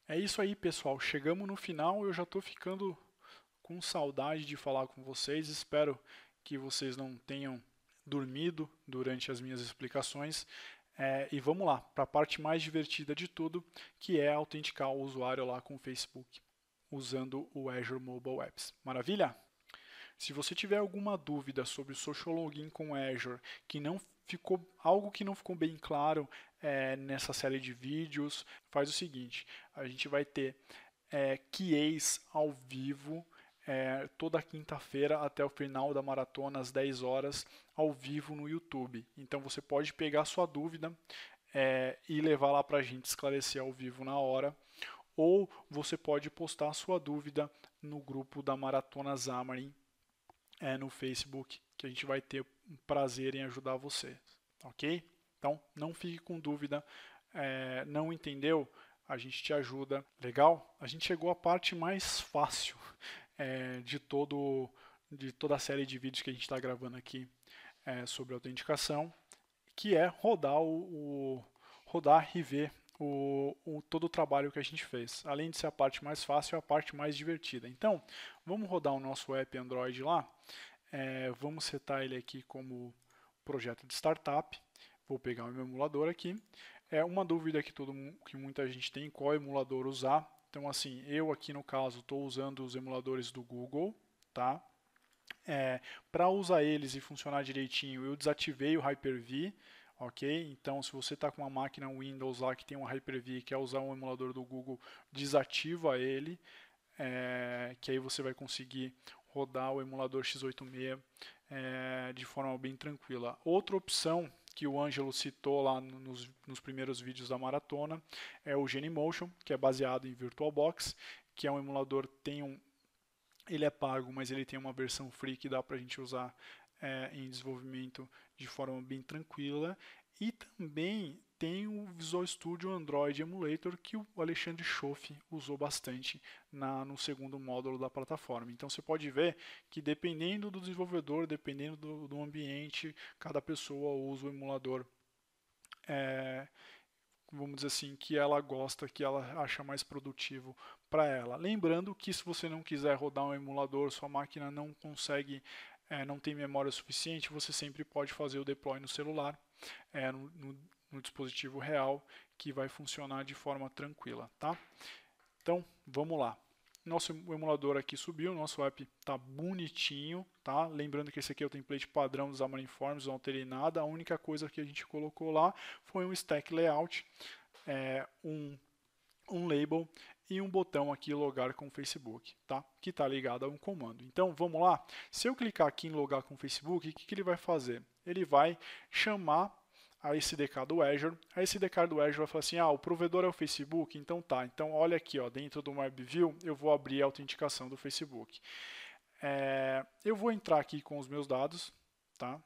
É isso aí, pessoal. Chegamos no final. Eu já estou ficando com saudade de falar com vocês. Espero que vocês não tenham dormido durante as minhas explicações. E vamos lá para a parte mais divertida de tudo, que é autenticar o usuário lá com o Facebook, usando o Azure Mobile Apps. Maravilha? Se você tiver alguma dúvida sobre o Social Login com Azure, que não ficou algo que não ficou bem claro nessa série de vídeos, faz o seguinte: a gente vai ter QAs ao vivo toda quinta-feira até o final da maratona às 10 horas ao vivo no YouTube. Então você pode pegar a sua dúvida e levar lá para a gente esclarecer ao vivo na hora, ou você pode postar a sua dúvida no grupo da Maratona Xamarin no Facebook, que a gente vai ter um prazer em ajudar você, ok? Então, não fique com dúvida, não entendeu? A gente te ajuda, legal? A gente chegou à parte mais fácil de toda a série de vídeos que a gente está gravando aqui sobre autenticação, que é rodar e ver todo o trabalho que a gente fez. Além de ser a parte mais fácil, é a parte mais divertida. Então, vamos rodar o nosso app Android lá. Vamos setar ele aqui como projeto de startup. Vou pegar o meu emulador aqui. Uma dúvida que muita gente tem, qual emulador usar. Então, assim, eu aqui no caso estou usando os emuladores do Google, tá? Para usar eles e funcionar direitinho, eu desativei o Hyper-V, ok? Então, se você está com uma máquina Windows lá que tem um Hyper-V e quer usar um emulador do Google, desativa ele, que aí você vai conseguir rodar o emulador x86 de forma bem tranquila. Outra opção que o Ângelo citou lá nos primeiros vídeos da maratona é o Genymotion, que é baseado em VirtualBox, que é um emulador, ele é pago, mas ele tem uma versão free que dá para a gente usar em desenvolvimento de forma bem tranquila. E também tem o Visual Studio Android Emulator que o Alexandre Schoff usou bastante no segundo módulo da plataforma. Então você pode ver que dependendo do desenvolvedor, dependendo do ambiente, cada pessoa usa o emulador vamos dizer assim, que ela gosta, que ela acha mais produtivo para ela. Lembrando que se você não quiser rodar um emulador, sua máquina não consegue, não tem memória suficiente, você sempre pode fazer o deploy no celular, no dispositivo real, que vai funcionar de forma tranquila, tá? Então, vamos lá. Nosso emulador aqui subiu, nosso app está bonitinho, tá? Lembrando que esse aqui é o template padrão dos Xamarin Forms, não alterei nada. A única coisa que a gente colocou lá foi um stack layout, um label e um botão aqui logar com o Facebook, tá? Que está ligado a um comando. Então, vamos lá. Se eu clicar aqui em logar com o Facebook, o que ele vai fazer? Ele vai chamar a SDK do Azure. A SDK do Azure vai falar assim, o provedor é o Facebook, então tá. Então olha aqui, dentro do WebView, eu vou abrir a autenticação do Facebook. Eu vou entrar aqui com os meus dados, tá?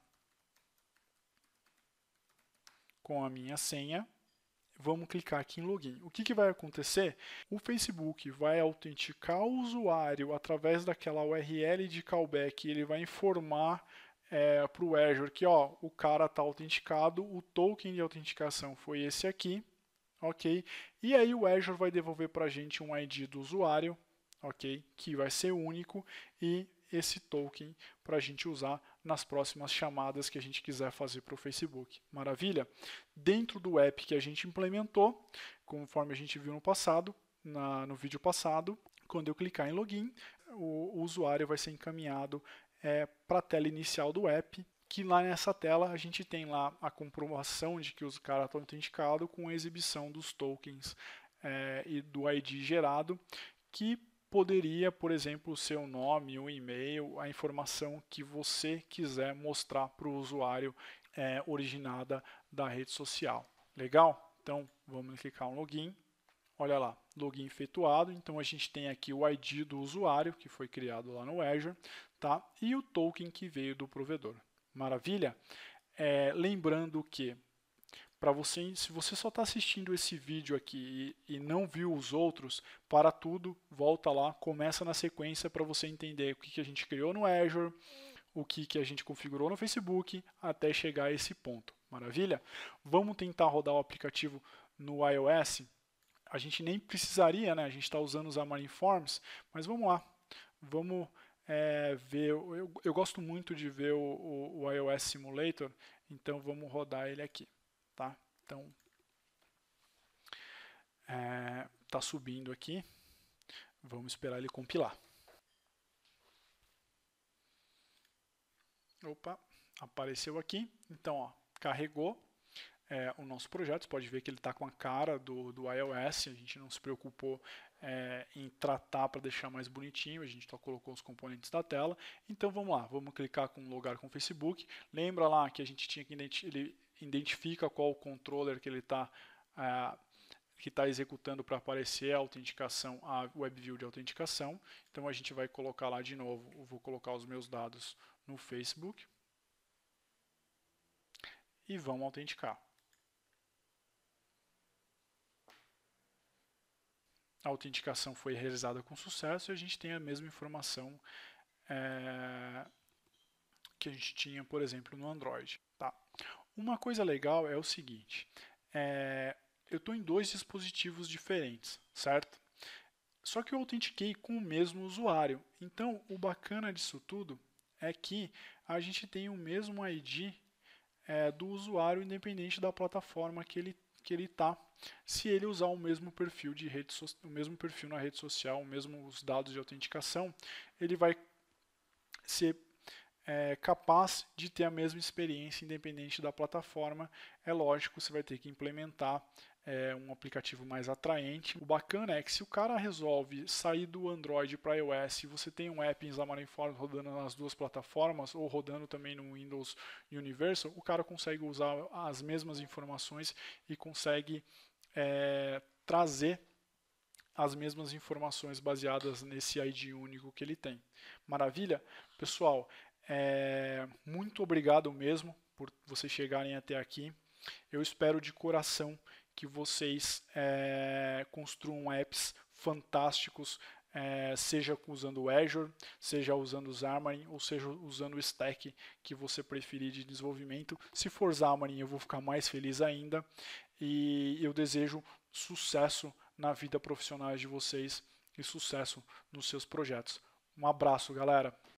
Com a minha senha. Vamos clicar aqui em login. O que vai acontecer? O Facebook vai autenticar o usuário através daquela URL de callback. Ele vai informar para o Azure que o cara está autenticado, o token de autenticação foi esse aqui, ok? E aí o Azure vai devolver para a gente um ID do usuário, ok? Que vai ser único e esse token para a gente usar nas próximas chamadas que a gente quiser fazer para o Facebook. Maravilha? Dentro do app que a gente implementou, conforme a gente viu no passado, no vídeo passado, quando eu clicar em login, o usuário vai ser encaminhado para a tela inicial do app, que lá nessa tela a gente tem lá a comprovação de que o cara está autenticado com a exibição dos tokens e do ID gerado, que poderia, por exemplo, ser o nome, o e-mail, a informação que você quiser mostrar para o usuário originada da rede social. Legal? Então, vamos clicar em login. Olha lá, login efetuado. Então, a gente tem aqui o ID do usuário, que foi criado lá no Azure, tá? E o token que veio do provedor. Maravilha? Lembrando que para você, se você só está assistindo esse vídeo aqui e não viu os outros, para tudo, volta lá, começa na sequência para você entender o que a gente criou no Azure, o que a gente configurou no Facebook, até chegar a esse ponto. Maravilha? Vamos tentar rodar o aplicativo no iOS. A gente nem precisaria, né? A gente está usando os Xamarin Forms, mas vamos lá. Vamos ver. Eu gosto muito de ver o iOS Simulator, então vamos rodar ele aqui, tá? Então, tá subindo aqui. Vamos esperar ele compilar. Opa, apareceu aqui. Então, ó, carregou o nosso projeto. Você pode ver que ele está com a cara do iOS. A gente não se preocupou em tratar para deixar mais bonitinho. A gente só colocou os componentes da tela. Então, vamos lá. Vamos clicar com logar com o Facebook. Lembra lá que a gente tinha que ele identifica qual o controller que ele está executando para aparecer a autenticação, a WebView de autenticação. Então a gente vai colocar lá de novo, eu vou colocar os meus dados no Facebook e vamos autenticar. A autenticação foi realizada com sucesso e a gente tem a mesma informação que a gente tinha, por exemplo, no Android. Tá? Uma coisa legal é o seguinte, eu estou em 2 dispositivos diferentes, certo? Só que eu autentiquei com o mesmo usuário. Então, o bacana disso tudo é que a gente tem o mesmo ID do usuário, independente da plataforma que ele está. Se ele usar o mesmo perfil o mesmo perfil na rede social, os dados de autenticação, ele vai ser capaz de ter a mesma experiência independente da plataforma. É lógico, você vai ter que implementar um aplicativo mais atraente. O bacana é que se o cara resolve sair do Android para iOS e você tem um app em Xamarin Forms rodando nas 2 plataformas ou rodando também no Windows Universal, o cara consegue usar as mesmas informações e consegue trazer as mesmas informações baseadas nesse ID único que ele tem. Maravilha? Pessoal, muito obrigado mesmo por vocês chegarem até aqui. Eu espero de coração que vocês construam apps fantásticos, seja usando o Azure, seja usando o Xamarin, ou seja usando o stack que você preferir de desenvolvimento. Se for Xamarin, eu vou ficar mais feliz ainda. E eu desejo sucesso na vida profissional de vocês e sucesso nos seus projetos. Um abraço, galera!